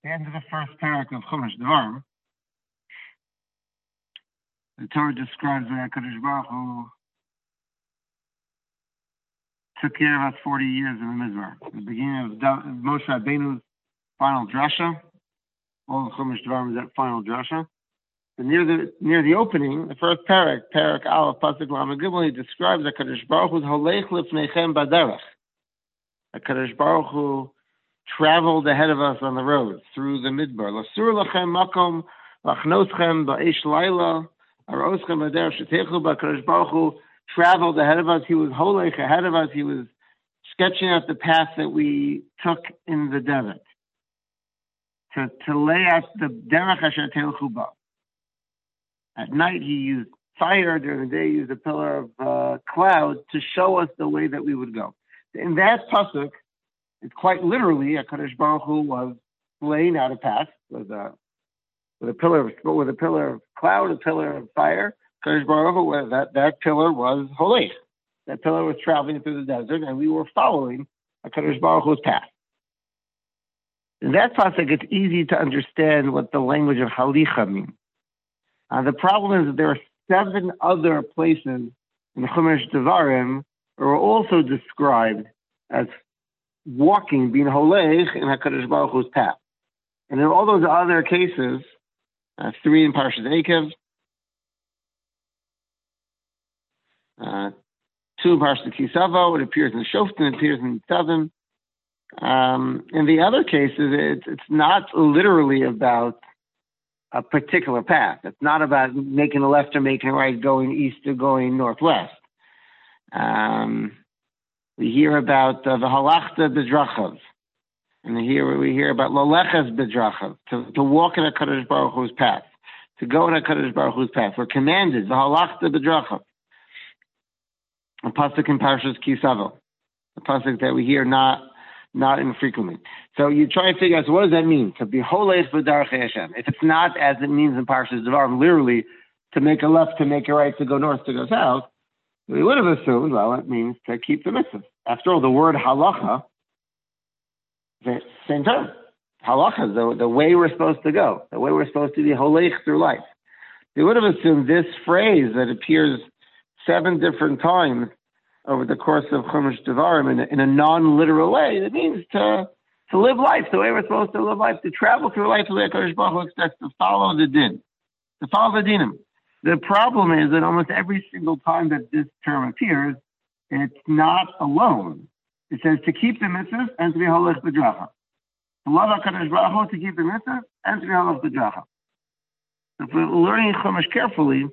The end of the first parak of Chumash Devarim, the Torah describes the HaKadosh Baruch Hu took care of us 40 years in the Mizmar. The beginning of Moshe Rabbeinu's final drasha, all of Chumash Devarim is that final drasha. And near the opening, the first parak Aleph Pasuk Lamed Gimel, he describes HaKadosh Baruch Hu's Holech Lifnechem Baderech. HaKadosh Baruch Hu traveled ahead of us on the road through the Midbar. Lasur lachem makom lachnoschem ba'esh laila aroschem baderech shetechu. HaKadosh Baruch Hu traveled ahead of us. He was holech ahead of us. He was sketching out the path that we took in the desert to lay out the derech asher telchu ba. At night he used fire. During the day he used a pillar of cloud to show us the way that we would go. In that pasuk, it's quite literally HaKadosh Baruch Hu was laying out a path with a pillar of cloud, a pillar of fire. HaKadosh Baruch Hu, that pillar was Holech. That pillar was traveling through the desert, and we were following HaKadosh Baruch Hu's path. In that pasuk, it's easy to understand what the language of Halicha means. The problem is that there are 7 other places in Chumash Devarim that are also described as walking, being holech in HaKadosh Baruch Hu's path. And in all those other cases, 3 in Parshas Eikev, 2 in Parshas Ki Savo, it appears in Shoftim, it appears in Tzavim. In the other cases, it's not literally about a particular path. It's not about making a left or making a right, going east or going northwest. We hear about the halachta b'drachav, and we hear about lolechas b'drachav, to walk in HaKadosh Baruch Hu's path, to go in HaKadosh Baruch Hu's path. We're commanded the halachta b'drachav. A pasuk in Parshas Ki Savo, a pasuk that we hear not infrequently. So you try and figure out, so what does that mean? To be holech b'darchei Hashem. If it's not as it means in Parshas Devarim, literally to make a left, to make a right, to go north, to go south, we would have assumed, well, it means to keep the mitzvah. After all, the word halacha, the same term. Halacha is the way we're supposed to go, the way we're supposed to be holech through life. We would have assumed this phrase that appears 7 different times over the course of Chumash Devarim in a non-literal way, it means to live life the way we're supposed to live life, to travel through life the way HaKadosh Baruch Hu expects, to follow the din, to follow the dinim. The problem is that almost every single time that this term appears, it's not alone. It says to keep the mitzvahs and to be holech b'dracha. To love HaKadosh Baruch Hu, to keep the mitzvahs and to be holech b'dracha. If we're learning Chumash carefully,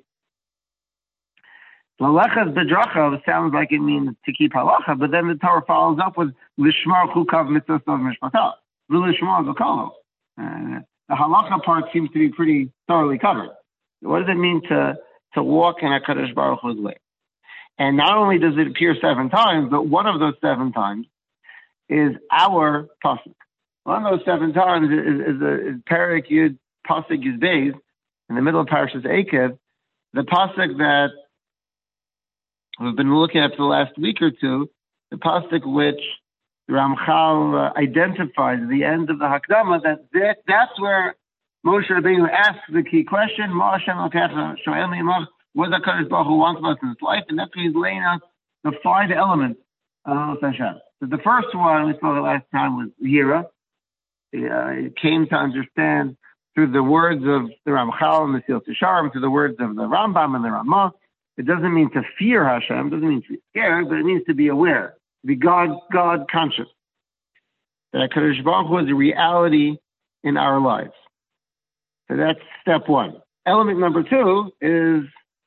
Lalechas b'dracha sounds like it means to keep halacha, but then the Torah follows up with lishmar chukav mitzvot mishpatot, v'lishmar v'kolo. The halacha part seems to be pretty thoroughly covered. What does it mean to walk in HaKadosh Baruch Hu's way? And not only does it appear 7 times, but one of those 7 times is our pasuk. One of those 7 times is Perek Yud Pasuk Yud Beis in the middle of Parshas Eikev, the pasuk that we've been looking at for the last week or two, the pasuk which the Ramchal identifies at the end of the Hakdama, that's where Moshe Rabbeinu asks the key question, Ma Hashem Elokecha shoel mi'imach, what does HaKadosh Baruch Hu want of us in his life? And that's where he's laying out the 5 elements of Hashem. So the first one we saw the last time was Yira. He came to understand through the words of the Ramchal and the Mesilas Yesharim, through the words of the Rambam and the Ramah. It doesn't mean to fear Hashem, it doesn't mean to be scared, but it means to be aware, to be God conscious. That HaKadosh Baruch Hu is a reality in our lives. So that's step 1. Element number 2 is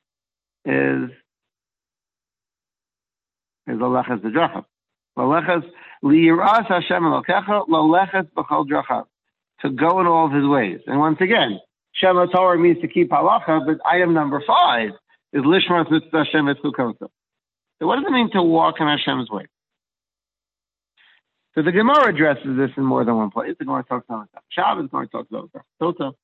Lalechas b'drachav. Lalechas liyiras Hashem Elokecha, lalechas b'chol drachav. To go in all of his ways. And once again, Shema Torah means to keep halacha, but item number 5 is lishmar mitzvah Hashem v'tzchukoso. So what does it mean to walk in Hashem's way? So the Gemara addresses this in more than one place. The Gemara talks about Shabbos, the Gemara talks about Tota.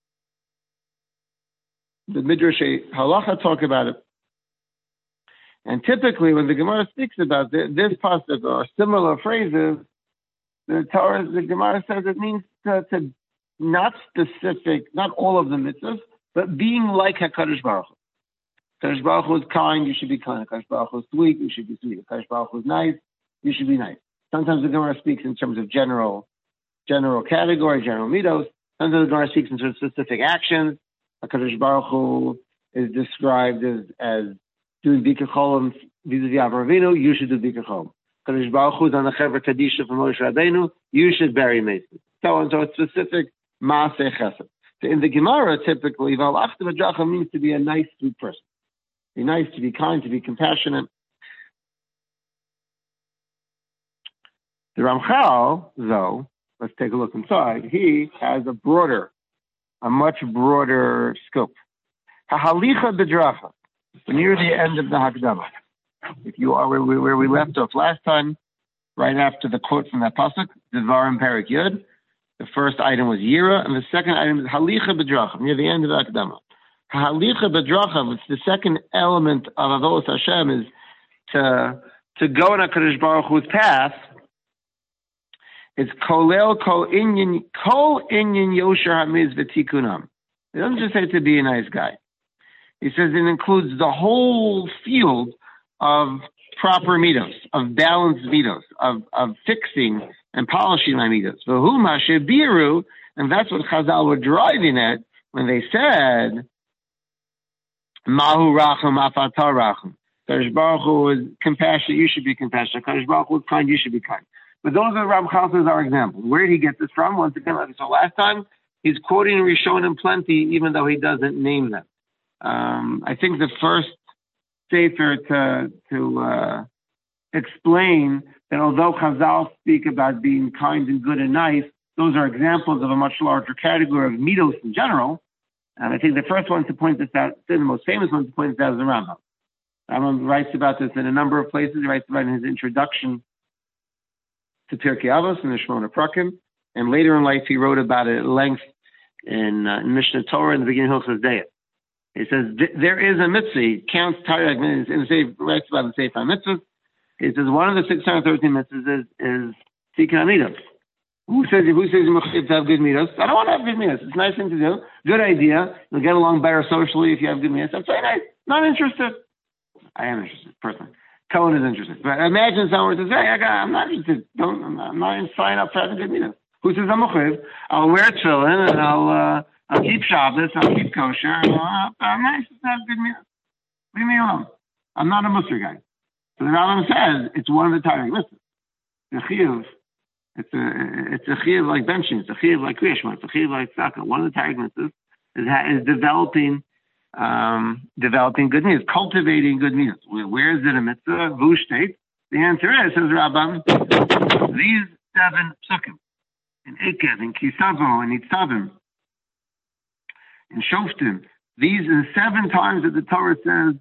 The Midrash Halacha talk about it. And typically when the Gemara speaks about this pasuk or similar phrases, the Gemara says it means to not specific, not all of the mitzvahs, but being like HaKadosh Baruch Hu. HaKadosh Baruch Hu is kind, you should be kind. HaKadosh Baruch Hu is sweet, you should be sweet. HaKadosh Baruch Hu is nice, you should be nice. Sometimes the Gemara speaks in terms of general category, general midos. Sometimes the Gemara speaks in terms of specific actions. HaKadosh Baruch Hu is described as doing Bikkur Cholim vis-a-vis Avraham Avinu, you should do Bikkur Cholim. HaKadosh Baruch Hu is on the Chevra Kadisha from Moshe Rabbeinu, you should bury Mason. So on, so it's specific Maaseh Chesed. So in the Gemara, typically, V'alachta b'dracha means to be a nice, sweet person. Be nice, to be kind, to be compassionate. The Ramchal, though, let's take a look inside, he has a much broader scope. Hahalicha b'dracha, near the end of the Hakdama. If you are where we left off last time, right after the quote from that pasuk, Devarim Perek Yud, the first item was Yira, and the second item is Halicha b'dracha, near the end of the Hakdama. Halicha b'dracha, it's the second element of Avodas Hashem, is to go in HaKadosh Baruch Hu's path. It's kolel kol inyan yosher hamiz v'tikunam. It doesn't just say to be a nice guy. He says it includes the whole field of proper midos, of balanced midos, of fixing and polishing my midos. V'hu mashe biru, and that's what Chazal were driving at when they said Mahu rachum afatar rachum. Kadosh Baruch Hu is compassionate, you should be compassionate. Kadosh Baruch Hu is kind, you should be kind. But those are Ramchal says our examples. Where did he get this from? Once again, like I saw last time, he's quoting Rishonim plenty, even though he doesn't name them. I think the first sefer to explain that although Chazal speak about being kind and good and nice, those are examples of a much larger category of midos in general. And I think the first one to point this out, the most famous one to point this out is the Rambam. Rambam writes about this in a number of places. He writes about it in his introduction to Pirkei Avos and the Shmona Prakim, and later in life he wrote about it at length in Mishnah Torah in the beginning of Hilchos Deis. He says there is a mitzvah. He counts Tarek minutes in the Sefer, writes about the Sefer mitzvahs. He says one of the 613 mitzvahs is Tikkun Amidos. Who says you have to have good midos? I don't want to have good midos. It's a nice thing to do. Good idea. You'll get along better socially if you have good midos. I'm very nice. Not interested. I am interested, personally. Cohen is interested. But imagine someone were to say, I'm not interested. I'm not even sign up for having good midos. Who says I'm a chiv? I'll wear tefillin and I'll keep Shabbos, I'll keep kosher, I'm nice to have good midos. Leave me alone. I'm not a Musar guy. So the Rambam says it's one of the Tarek. Listen, the chiv, it's a chiv like benching, it's a chiv like kriyashma, it's a chiv like tzaka. One of the Tarek mitzvahs is developing good mitzvahs, cultivating good mitzvahs. Where is it a mitzvah? Vu state. The answer is, says Rambam, these 7 psukim in Ekev, in Kisavo, in Itzavim, in Shoftim, these are 7 times that the Torah says,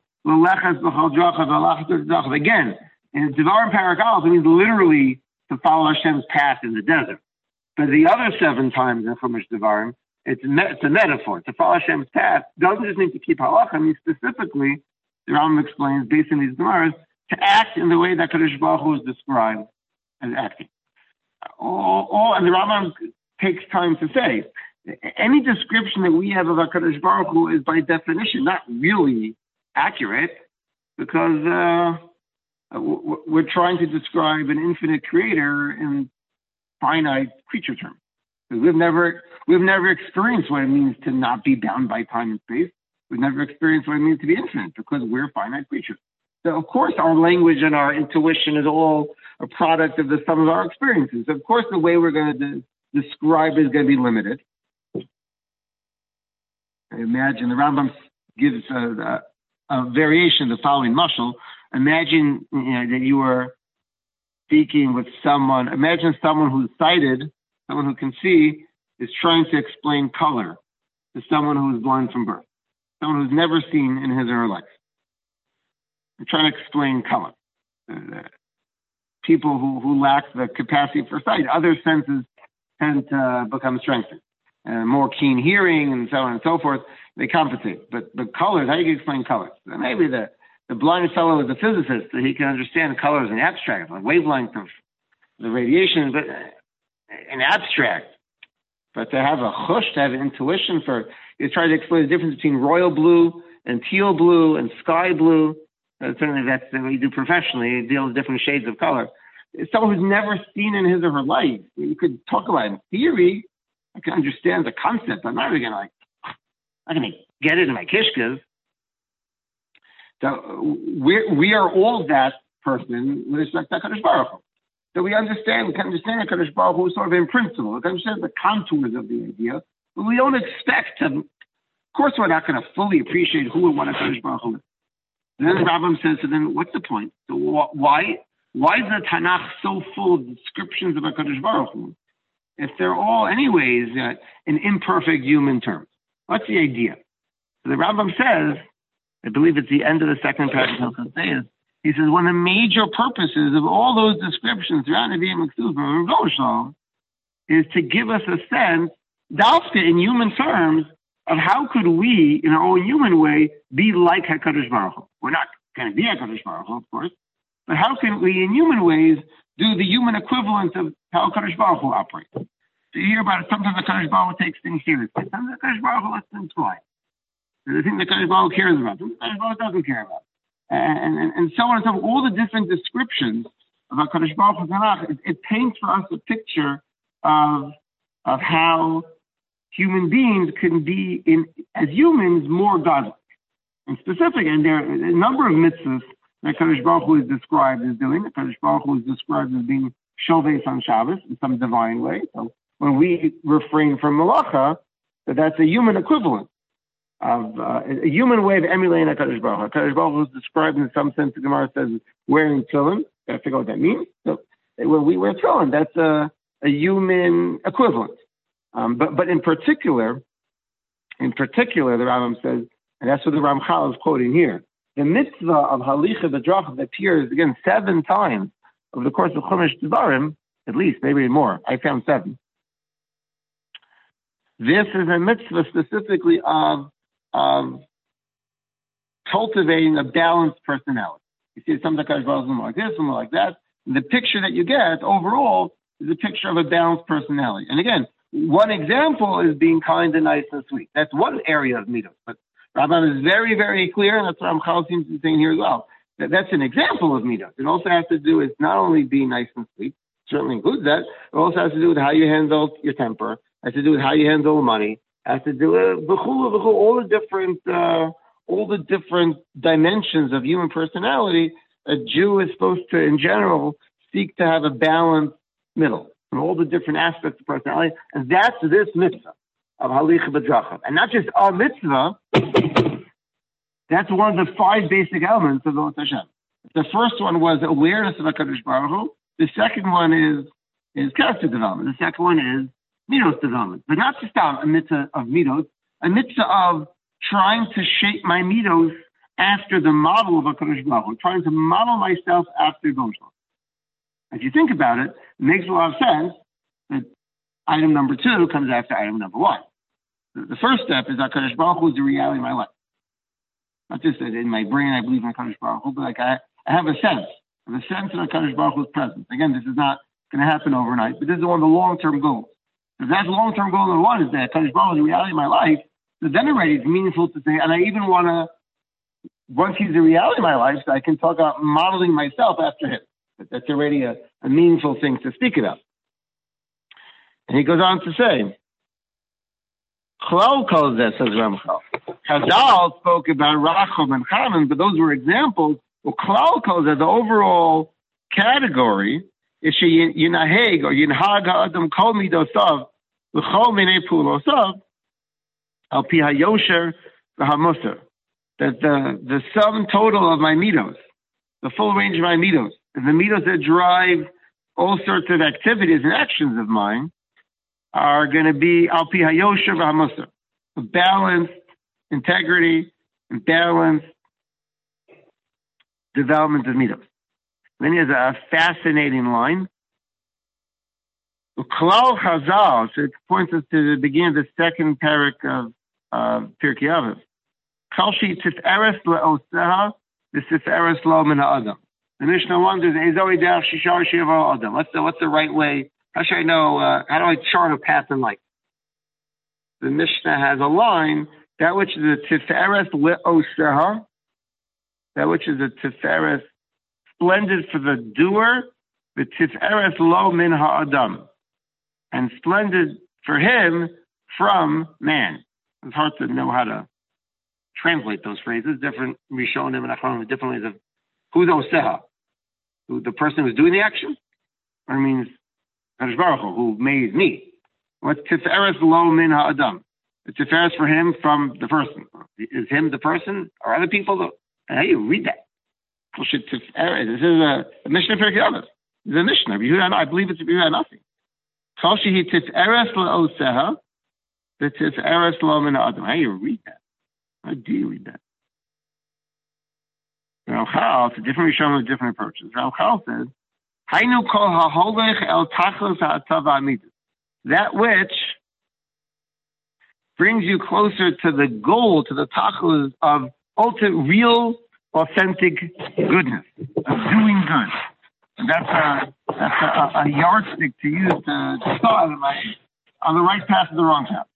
again, in Devarim Perek Aleph, it means literally to follow Hashem's path in the desert. But the other 7 times in Chumash Devarim, it's a metaphor. To follow Hashem's path doesn't just mean to keep halacha. I mean, specifically, the Rambam explains, based on these Gemaras, to act in the way that Kadosh Baruch Hu is described as acting. And the Rambam takes time to say, any description that we have of HaKadosh Baruch Hu is by definition not really accurate, because we're trying to describe an infinite creator in finite creature terms. We've never experienced what it means to not be bound by time and space. We've never experienced what it means to be infinite, because we're finite creatures. So of course our language and our intuition is all a product of the sum of our experiences. Of course the way we're going to describe is going to be limited. I imagine the Rambam gives a variation of the following mashal. Imagine that you were speaking with someone. Imagine someone who's sighted, someone who can see, is trying to explain color to someone who is blind from birth, someone who's never seen in his or her life. They're trying to explain color. People who lack the capacity for sight, other senses tend to become strengthened. More keen hearing and so on and so forth, they compensate. But colors, how do you explain colors? Maybe the blind fellow is a physicist, so he can understand colors in abstract, like wavelength of the radiation, but in abstract. But to have a chush, to have an intuition for, you try to explain the difference between royal blue and teal blue and sky blue. Certainly that's what you do professionally. You deal with different shades of color. It's someone who's never seen in his or her life. You could talk about it in theory. I can understand the concept. I'm not really going to get it in my kishkas. So we are all that person with respect to HaKadosh Baruch Hu. So we can understand HaKadosh Baruch Hu sort of in principle. We can understand the contours of the idea, but we don't expect to. Of course, we're not going to fully appreciate who and what HaKadosh Baruch Hu is. And then the Rambam says, so then what's the point? So why is the Tanakh so full of descriptions of HaKadosh Baruch Hu if they're all anyways in imperfect human terms? What's the idea? So the Rambam says, I believe it's the end of the second paragraph of Chassidus, he says, one of the major purposes of all those descriptions throughout Nevi'im and Ketuvim is to give us a sense, dafka in human terms, of how could we, in our own human way, be like HaKadosh Baruch Hu. We're not going to be HaKadosh Baruch Hu, of course, but how can we, in human ways, do the human equivalent of how HaKadosh Baruch Hu operates? So you hear about it, sometimes HaKadosh Baruch Hu takes things seriously. Sometimes HaKadosh Baruch Hu lets things fly. The thing that HaKadosh Baruch Hu cares about, the HaKadosh Baruch Hu doesn't care about. And so on and so forth. All the different descriptions of HaKadosh Baruch Hu Tanakh, it paints for us a picture of how human beings can be, as humans, more godlike. And specific, and there are a number of mitzvahs that HaKadosh Baruch Hu is described as doing. HaKadosh Baruch Hu is described as being Sholves on Shabbos in some divine way. So when we refrain from malacha, that's a human equivalent of a human way of emulating HaKadosh Baruch Hu. HaKadosh Baruch Hu is described in some sense, the Gemara says, wearing tefillin. Got to figure out what that means. So when we wear tefillin, that's a human equivalent. But in particular, the Rambam says, and that's what the Ramchal is quoting here, the mitzvah of Halicha B'dracha that appears, again, 7 times over the course of Chumash Devarim, at least, maybe more. I found 7. This is a mitzvah specifically of cultivating a balanced personality. You see, some of the HaKadosh Baruch Hu like this, some like that. And the picture that you get overall is a picture of a balanced personality. And again, one example is being kind and nice and sweet. That's one area of midos. But Rambam is very, very clear, and that's what Ramchal seems to be saying here as well. That's an example of midos. It also has to do with not only being nice and sweet, certainly includes that, it also has to do with how you handle your temper, has to do with how you handle money, has to do with all the different dimensions of human personality. A Jew is supposed to, in general, seek to have a balanced middle in all the different aspects of personality, and that's this mitzvah of Halicha B'dracha. And not just a mitzvah, that's one of the 5 basic elements of the Hashem. The first one was awareness of HaKadosh Baruch Hu. The second one is character development. The second one is midos development. But not just a mitzvah of midos, a mitzvah of trying to shape my midos after the model of HaKadosh Baruch Hu, trying to model myself after Gosh. If you think about it, it makes a lot of sense that item number 2 comes after item number 1. The first step is HaKadosh Baruch Hu is the reality of my life. Not just that in my brain I believe in HaKadosh Baruch Hu, but like I have a sense. of HaKadosh Baruch Hu's presence. Again, this is not going to happen overnight, but this is one of the long-term goals. If that's long-term goal number 1 is that HaKadosh Baruch Hu is the reality of my life, so then already it's meaningful to say, and I even want to, once he's the reality of my life, so I can talk about modeling myself after him. But that's already a meaningful thing to speak about. And he goes on to say, Chlal calls that, says Ramchal. Chazal spoke about Rachum and Chanan, but those were examples. Well, Chlal calls that the overall category is Yinaheg or Yinhag Ha'adam Kol Midosav L'chol Minei Pulosav Al Pi HaYosher V'Hamusar. That the sum total of my midos, the full range of my midos, and the midos that drive all sorts of activities and actions of mine are going to be Al Pi HaYosher V'Hamusar. Balanced integrity and balanced development of midos. Then he has a fascinating line. Klal Chazal, so it points us to the beginning of the second parak of Pirkei Avos. Kalshi Tiferes Le'oseha, the Tiferes Lo Min Ha'adam. The Mishnah wonders, Ezoi Derech Shishar Shiva Adam. What's the right way? How should I know? How do I chart a path in life? the Mishnah has a line, that which is a tiferes le'oseha, that which is a tiferes splendid for the doer, the tiferes lo min ha'adam, and splendid for him from man. It's hard to know how to translate those phrases. Different Rishonim and Achronim, different ways of who's oseha, who the person who's doing the action, or it means Kadosh Baruch Hu, who made me. What's tiferes lo min ha'adam? The tiferes for him from the person. Is him the person, or other people? How do you read that? This is a Mishnah for Kirkei Avos. It's a Mishnah. I believe it's a Yehuda nothing. Chol shehi tiferes le'oseha, the tiferes lo min ha'adam. How do you read that? How do you read that? Ramchal, it's a different Rishon with different approaches. Ramchal says, Hainu kol ha'holech el tachlis ha'atav ha'amidas. That which brings you closer to the goal, to the tachlis of ultimate, real, authentic goodness, of doing good. And that's a yardstick to use to start on the right path or the wrong path.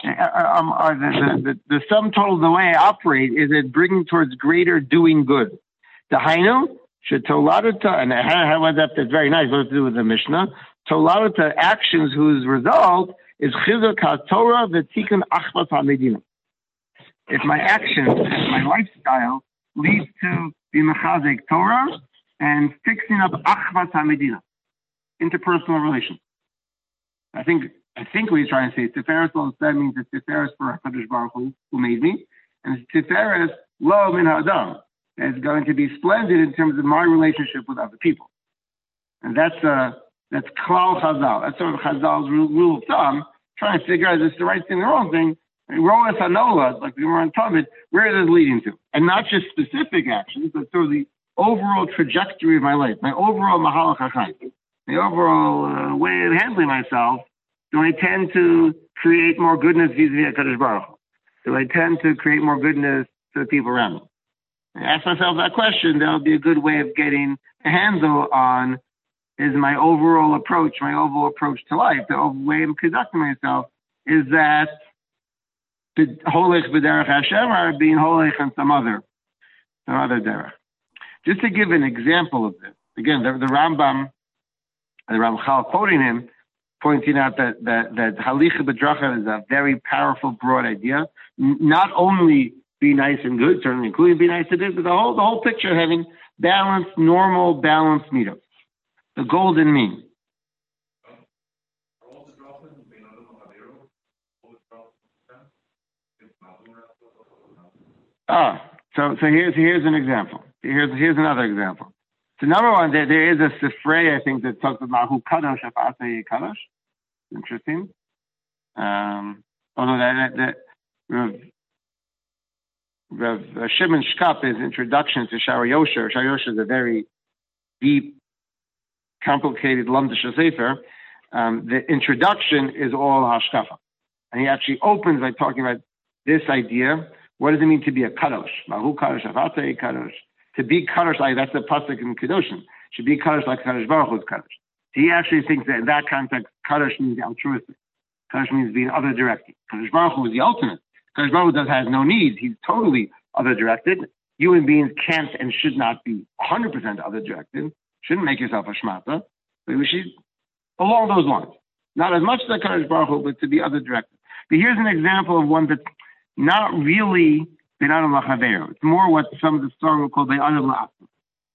The sum total of the way I operate is it bringing towards greater doing good. The Hainu, Shetoladata, and how was that? That's very nice. What does it do with the Mishnah? Toladata actions whose result is Chizuk HaTorah V'Tikun Achvas HaMedina. If my actions and my lifestyle leads to the Mechazek Torah and fixing up Achvas HaMedina, interpersonal relations. I think what he's trying to say is Tiferes Lo Oseh means it's Tiferes for HaKadosh Baruch Hu, who made me, and it's Tiferes Lo Min Ha'adam. It's going to be splendid in terms of my relationship with other people. And that's Klal Chazal. That's sort of Chazal's rule of thumb, trying to figure out is this the right thing or the wrong thing. Roas Hanola, like we were on Talmud, where is it leading to? And not just specific actions, but sort of the overall trajectory of my life, my overall Mahalach HaChaim, the overall way of handling myself. Do I tend to create more goodness vis-a-vis HaKadosh Baruch Hu? Do I tend to create more goodness to the people around me? And ask myself that question, that'll be a good way of getting a handle on is my overall approach to life, the overall way I'm conducting myself, is that holech b'derech Hashem or being holech on some other derech. Just to give an example of this, again, the Rambam, the Ramchal quoting him, pointing out that halicha b'dracha is a very powerful, broad idea. Not only be nice and good, certainly including be nice and good, but the whole picture of having balanced, normal, balanced meetups. The golden mean. So here's an example. Here's another example. So number one, there is a sifrei, I think, that talks about who kadosh afasei kadosh. Interesting. Although that Rav Shimon Shkap, his introduction to Shara Yosher. Shara Yosher is a very deep, complicated Lamdash Sefer. The introduction is all Hashkafa. And he actually opens by talking about this idea. What does it mean to be a kadosh? Mahu kadosh, avatei kadosh. To be kadosh, like that's the pasuk in Kedoshim. Should be kadosh like Kadosh Baruch Hu's kadosh. He actually thinks that in that context, kadosh means altruistic. Kadosh means being other directed. Kadosh Baruch Hu is the ultimate. Kadosh Baruch Hu has no needs. He's totally other directed. Human beings can't and should not be 100% other directed. Shouldn't make yourself a shmata. But we should, along those lines. Not as much as Kadosh Baruch Hu, but to be other directed. But here's an example of one that's not really Be'adam L'Chavero. It's more what some of the Star will call Be'adam L'Asma.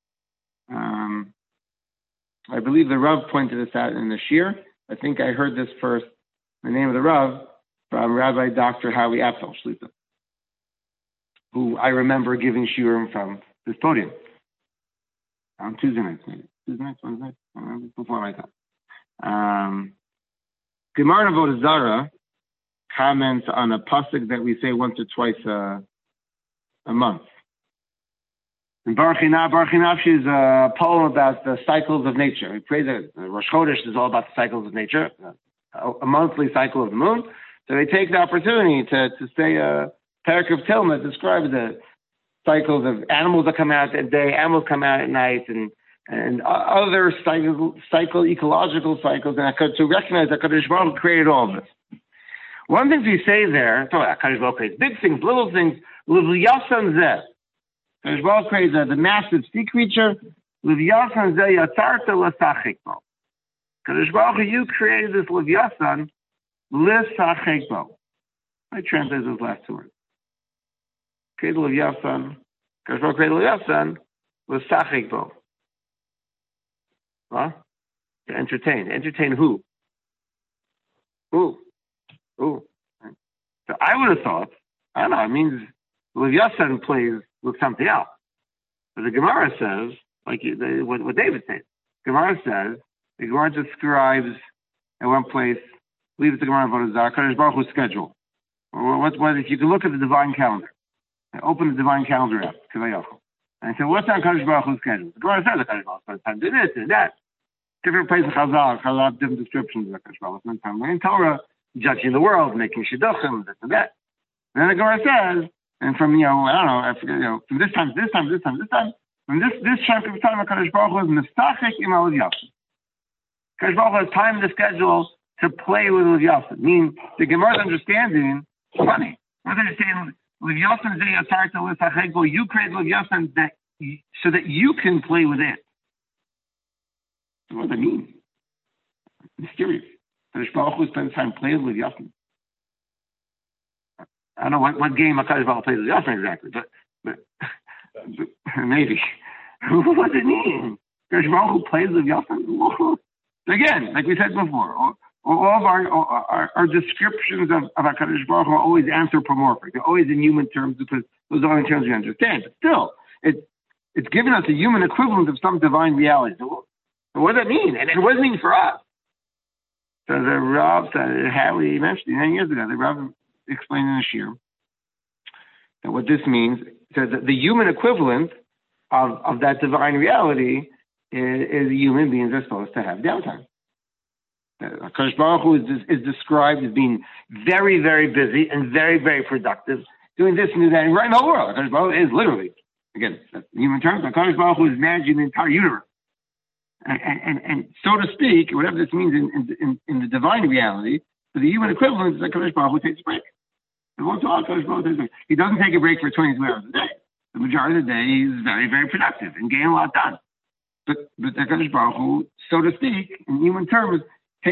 I believe the Rav pointed this out in the Shir. I think I heard this first, the name of the Rav, from Rabbi Dr. Howie Apfel Shlita, who I remember giving shiurim from this podium on Tuesday nights, maybe. Tuesday nights, Wednesday nights, before my time. Gemara Avodah Zarah comments on a pasuk that we say once or twice a month. And Baruch Nafshi is a poem about the cycles of nature. We pray that Rosh Chodesh is all about the cycles of nature, a monthly cycle of the moon. So they take the opportunity to say a parak of Tehillim that describes the cycles of animals that come out at day, animals come out at night, and other ecological cycles, and to recognize that Kadosh Baruch Hu created all of this. One thing we say there, Kadosh Baruch creates big things, little things. L'vyasan zeh. Kadosh Baruch creates the massive sea creature. L'vyasan zeh yatzarta l'sachek bo. Kadosh Baruch you created this l'vyasan l'sachek bo. I translate those last two words. Created l'vyasan. Kadosh Baruch created l'vyasan l'sachek bo. Huh? To entertain. Entertain who? Who? So I would have thought, I don't know, it means Leviathan plays with something else. But the Gemara says, like what David said, Gemara says, the Gemara describes at one place, leave it to Gemara about Kadosh Baruch Hu's schedule. What if you can look at the divine calendar, open the divine calendar app, and say, what's on Kadosh Baruch Hu's schedule? The Gemara says Kadosh Baruch Hu's time, did this, did that. Different places in Chazal have different descriptions of Kadosh Baruch Hu's time. In Torah, judging the world, making shidduchim, this and that. And then the Gemara says, and from, I don't know, I forget, from this time, from this chunk of time, Kadosh Baruch Hu is mistachik im al-Yassin. Kadosh Baruch Hu has time in the schedule to play with Yassin. Meaning, the Gemara's understanding, funny. What's understanding? Yassin zeh yatzarta l'sachek bo. You create Yassin so that you can play with it. So what does that mean? Mysterious. Kadosh Baruch Hu spends time playing with Yassin. I don't know what game Kadosh Baruch Hu plays with Yassin exactly, but maybe. What does it mean? Kadosh Baruch Hu plays with Yassin? Again, like we said before, all of our descriptions of Kadosh Baruch Hu are always anthropomorphic. They're always in human terms because those are the terms we understand. But still, it's given us a human equivalent of some divine reality. So what does that mean? And what does it mean for us? So the Rav said, how we mentioned 9 years ago, the Rav explained in the Shir that what this means, says that the human equivalent of that divine reality is human beings are supposed to have downtime. Kadosh Baruch Hu is described as being very, very busy and very, very productive, doing this and that, and right in the whole world. Kadosh Baruch Hu is literally, again, in human terms, Kadosh Baruch Hu is managing the entire universe. And so to speak, whatever this means in the divine reality, for the human equivalent is that Kadosh Baruch Hu takes a break. He doesn't take a break for 22 hours a day. The majority of the day he's very, very productive and getting a lot done. But the Kadosh Baruch Hu, so to speak, in human terms,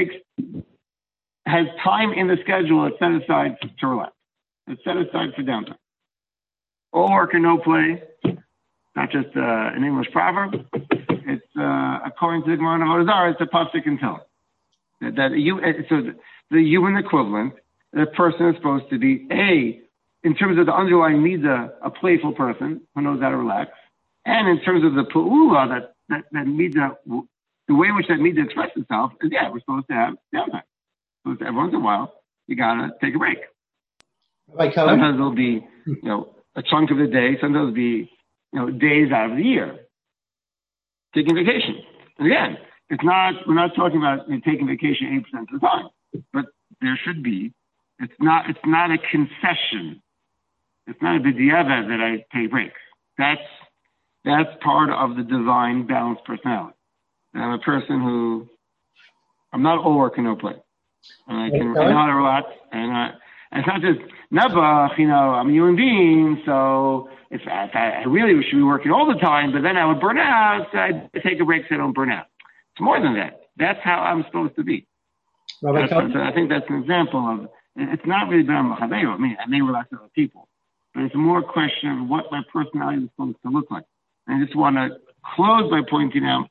has time in the schedule that's set aside to relax. It's set aside for downtime. All work and no play, not just an English proverb. It's according to the Gemara in Avodah Zarah, it's a pasuk and tell. So the human equivalent, the person is supposed to be in terms of the underlying midah, a playful person who knows how to relax, and in terms of the pu'ula, that midah, the way in which that midah expresses itself is we're supposed to have downtime. So every once in a while, you gotta take a break. Sometimes it'll be a chunk of the day. Sometimes it'll be days out of the year. Taking vacation. And again, we're not talking about taking vacation 80% of the time, but there should be. It's not a concession. It's not a b'diavad that I take breaks. That's part of the divine balanced personality. And I'm a person who I'm not all work and no play. And I know how to relax. And it's not just Nebuch, I'm a human being, so if I really should be working all the time, but then I would burn out, so I take a break so I don't burn out. It's more than that. That's how I'm supposed to be. I think that's an example of, it's not really about Machadeo. I may relax with other people, but it's more a question of what my personality is supposed to look like. And I just want to close by pointing out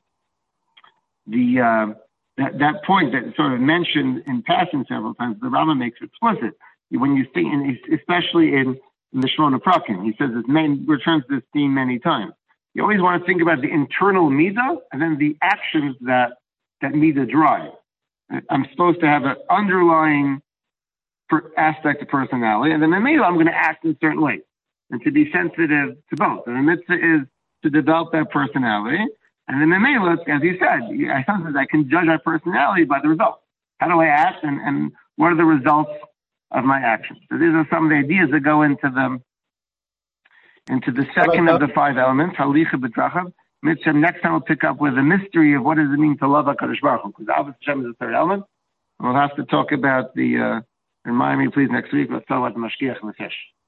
that point that sort of mentioned in passing several times. The Rama makes it explicit when you think, especially in the Shmona Prakim. He says it returns to this theme many times. You always want to think about the internal midah and then the actions that midah drive. I'm supposed to have an underlying aspect of personality, and then in midah I'm going to act in certain ways and to be sensitive to both. And the mitzvah is to develop that personality. And then Memela, as you said, sometimes I can judge my personality by the results. How do I act, and what are the results of my actions? So these are some of the ideas that go into the second of the 5 elements, Halicha B'Trachav. Mitzvah, next time we'll pick up with the mystery of what does it mean to love HaKadosh Baruch Hu, because obviously Hashem is the third element. We'll have to talk about the Remind me, please, next week. Let's talk about the Mashgiach and the fish.